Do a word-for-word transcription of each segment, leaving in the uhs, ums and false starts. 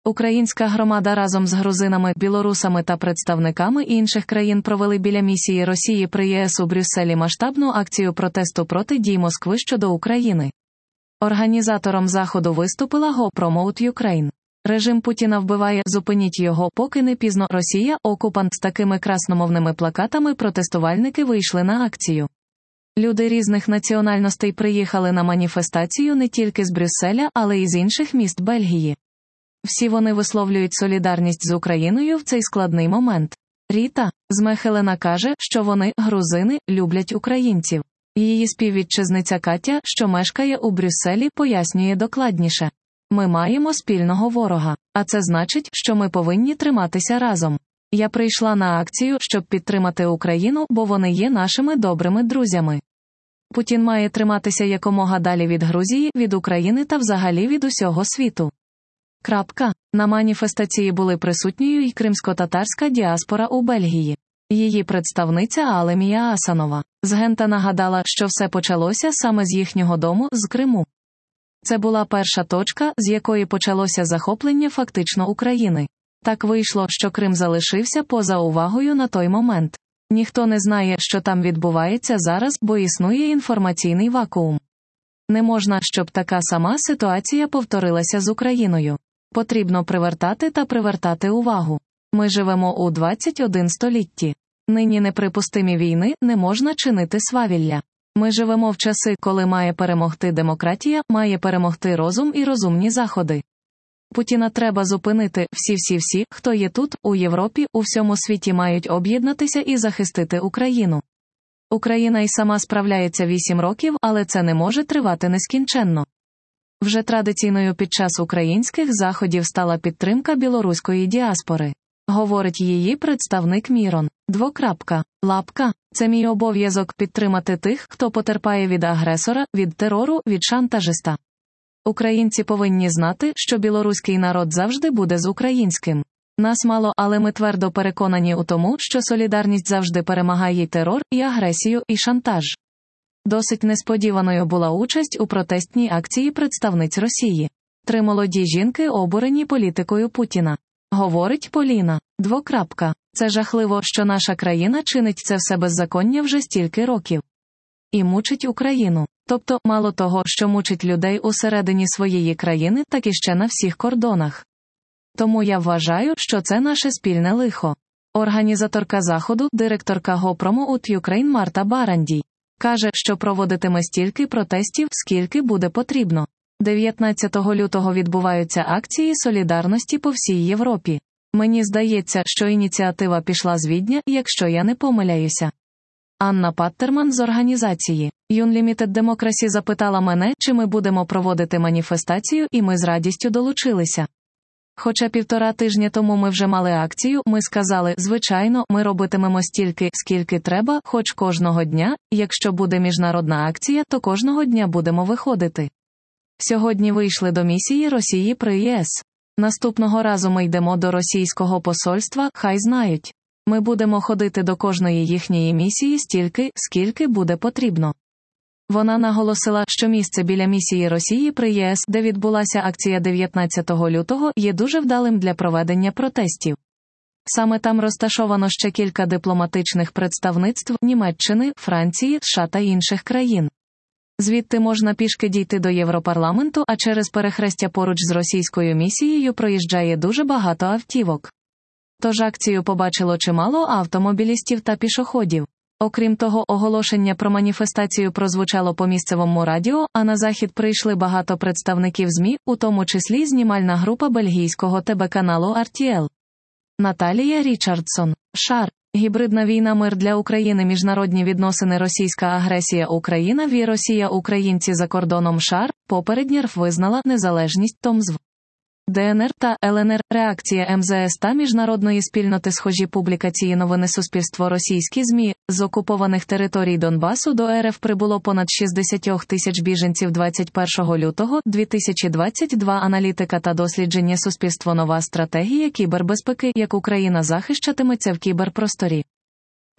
Українська громада разом з грузинами, білорусами та представниками інших країн провели біля місії Росії при ЄС у Брюсселі масштабну акцію протесту проти дій Москви щодо України. Організатором заходу виступила Go Promote Ukraine. Режим Путіна вбиває, зупиніть його, поки не пізно. Росія – окупант. З такими красномовними плакатами протестувальники вийшли на акцію. Люди різних національностей приїхали на маніфестацію не тільки з Брюсселя, але й з інших міст Бельгії. Всі вони висловлюють солідарність з Україною в цей складний момент. Ріта з Мехелена каже, що вони, грузини, люблять українців. Її співвітчизниця Катя, що мешкає у Брюсселі, пояснює докладніше. Ми маємо спільного ворога, а це значить, що ми повинні триматися разом. Я прийшла на акцію, щоб підтримати Україну, бо вони є нашими добрими друзями. Путін має триматися якомога далі від Грузії, від України та взагалі від усього світу. Крапка. На маніфестації були присутньою й кримсько-татарська діаспора у Бельгії. Її представниця Алемія Асанова з Гента нагадала, що все почалося саме з їхнього дому, з Криму. Це була перша точка, з якої почалося захоплення фактично України. Так вийшло, що Крим залишився поза увагою на той момент. Ніхто не знає, що там відбувається зараз, бо існує інформаційний вакуум. Не можна, щоб така сама ситуація повторилася з Україною. Потрібно привертати та привертати увагу. Ми живемо у двадцять першому столітті. Нині неприпустимі війни, не можна чинити свавілля. Ми живемо в часи, коли має перемогти демократія, має перемогти розум і розумні заходи. Путіна треба зупинити. Всі-всі-всі, хто є тут, у Європі, у всьому світі мають об'єднатися і захистити Україну. Україна й сама справляється вісім років, але це не може тривати нескінченно. Вже традиційною під час українських заходів стала підтримка білоруської діаспори. Говорить її представник Мірон. Двокрапка. Лапка. Це мій обов'язок підтримати тих, хто потерпає від агресора, від терору, від шантажиста. Українці повинні знати, що білоруський народ завжди буде з українським. Нас мало, але ми твердо переконані у тому, що солідарність завжди перемагає й терор, і агресію, і шантаж. Досить несподіваною була участь у протестній акції представниць Росії. Три молоді жінки обурені політикою Путіна. Говорить Поліна. Двокрапка. Це жахливо, що наша країна чинить це все беззаконня вже стільки років. І мучить Україну. Тобто, мало того, що мучить людей усередині своєї країни, так і ще на всіх кордонах. Тому я вважаю, що це наше спільне лихо. Організаторка заходу, директорка Go Promote Ukraine Марта Барандій, каже, що проводитиме стільки протестів, скільки буде потрібно. дев'ятнадцятого лютого відбуваються акції солідарності по всій Європі. Мені здається, що ініціатива пішла з Відня, якщо я не помиляюся. Анна Паттерман з організації Unlimited Democracy запитала мене, чи ми будемо проводити маніфестацію, і ми з радістю долучилися. Хоча півтора тижня тому ми вже мали акцію, ми сказали, звичайно, ми робитимемо стільки, скільки треба, хоч кожного дня, якщо буде міжнародна акція, то кожного дня будемо виходити. Сьогодні вийшли до місії Росії при ЄС. Наступного разу ми йдемо до російського посольства, хай знають. Ми будемо ходити до кожної їхньої місії стільки, скільки буде потрібно. Вона наголосила, що місце біля місії Росії при ЄС, де відбулася акція дев'ятнадцятого лютого, є дуже вдалим для проведення протестів. Саме там розташовано ще кілька дипломатичних представництв Німеччини, Франції, США та інших країн. Звідти можна пішки дійти до Європарламенту, а через перехрестя поруч з російською місією проїжджає дуже багато автівок. Тож акцію побачило чимало автомобілістів та пішоходів. Окрім того, оголошення про маніфестацію прозвучало по місцевому радіо, а на захід прийшли багато представників ЗМІ, у тому числі знімальна група бельгійського ТБ-каналу ар ті ел. Наталія Річардсон. Шар. Гібридна війна, мир для України, міжнародні відносини, російська агресія, Україна, ві Росія, українці за кордоном. Шар. Попередньо РФ визнала незалежність Томзв. де ен ер та ел ен ер. Реакція ем зе ес та міжнародної спільноти. Схожі публікації новини. Суспільство. Російські ЗМІ. З окупованих територій Донбасу до ер еф прибуло понад шістдесят тисяч біженців двадцять першого лютого дві тисячі двадцять два. Аналітика та дослідження. Суспільство. Нова стратегія кібербезпеки. Як Україна захищатиметься в кіберпросторі.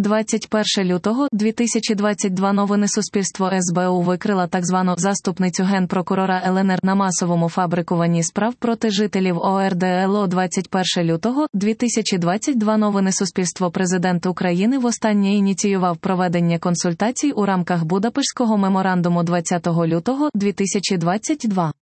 двадцять перше лютого дві тисячі двадцять два Новини Суспільство ес бе у викрила так звану «заступницю генпрокурора ел ен ер» на масовому фабрикуванні справ проти жителів о ер де ел о. двадцять перше лютого дві тисячі двадцять два Новини Суспільство. Президент України востаннє ініціював проведення консультацій у рамках Будапештського меморандуму двадцятого лютого дві тисячі двадцять два.